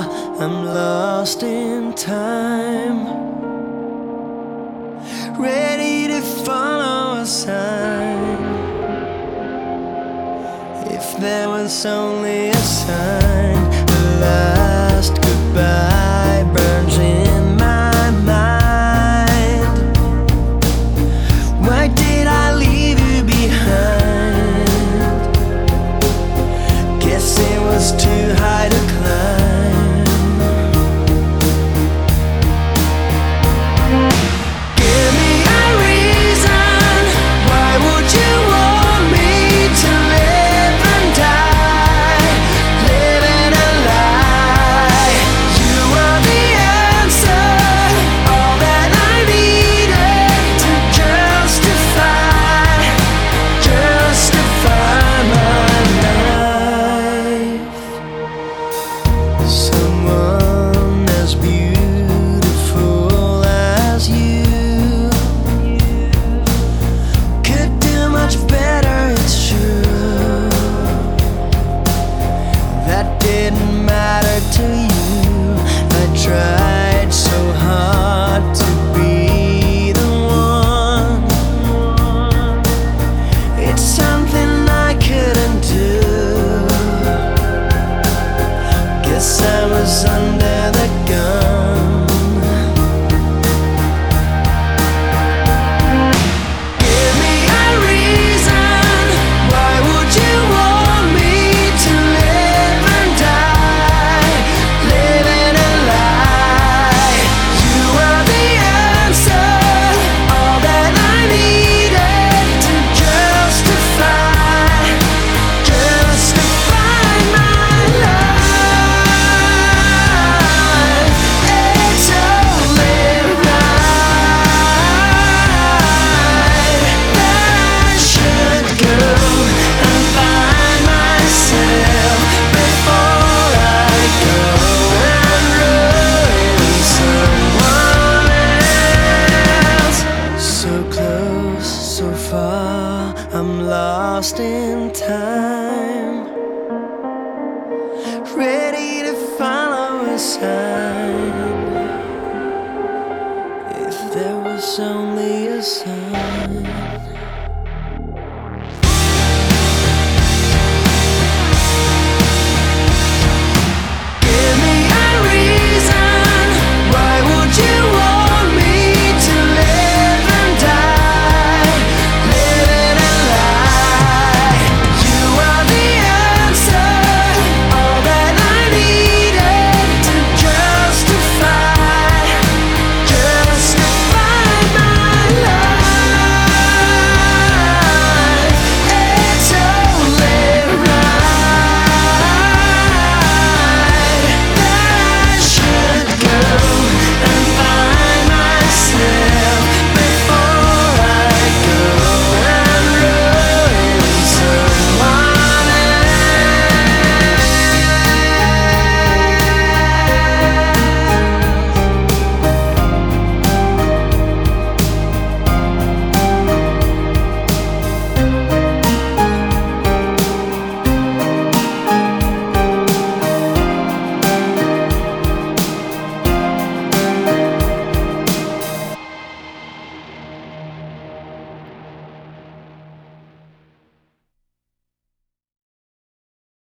I'm lost in time, ready to follow a sign. If there was only a sign, the last goodbye burns in my mind. Why did I leave you behind? Guess it was too high to climb. Give me a reason, why would you want me to live and die, living a lie? You are the answer, all that I needed to justify my life. Someone as beautiful as you could do much better, it's true. That didn't matter to you. I tried so hard to be the one. It's something I couldn't do. Guess I was under the gun. Give me a reason, why would you want me to live and die, living a lie? You are the answer, all that I needed to justify my life. It's only right that I should go and find myself before I go and ruin someone else. So close, so far, I'm lost in time, ready to follow a sign. If there was only a sign.